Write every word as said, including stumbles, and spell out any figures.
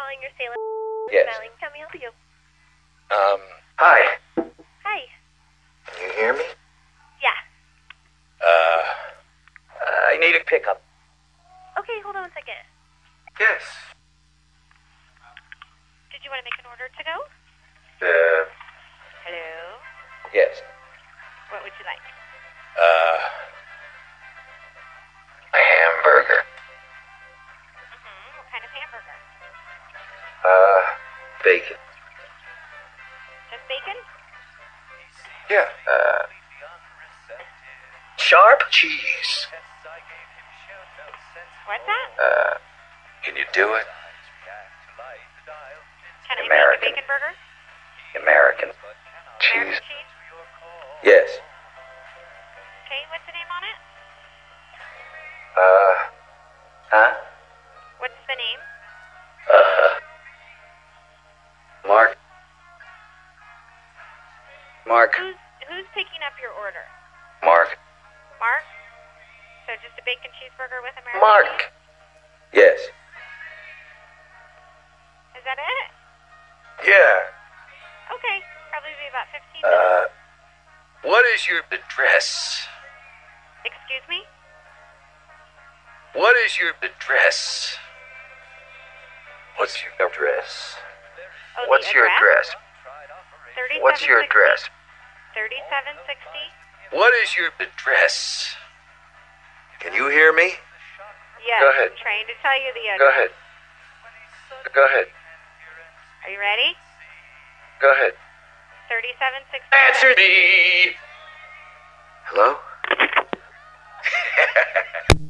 calling your Salem. Yes. Smiling. How may I help you? Um, hi. Hi. Can you hear me? Yeah. Uh, I need a pickup. Okay, hold on one second. Yes. Did you want to make an order to go? Uh, Hello? yes. What would you like? Uh, a hamburger. Mm-hmm. What kind of hamburger? Uh, bacon. Just bacon? Yeah. Uh, sharp cheese. What's that? Uh, can you do it? Can I American. make a bacon burger? American. American Cheese. cheese? Yes. Okay, what's the name on it? Uh, huh? What's the name? Uh, Mark. Mark. Who's who's picking up your order? Mark. Mark? So just a bacon cheeseburger with American Mark. cheese? Yes. Is that it? Yeah. Okay, probably be about fifteen minutes. Uh, what is your address? Excuse me? What is your address? What's your address? Oh, What's the your address? What's your address? thirty-seven sixty? What is your address? Can you hear me? Yes, Go ahead. I'm trying to tell you the address. Go ahead. Go ahead. Are you ready? Go ahead. thirty-seven sixty. Answer me. Hello?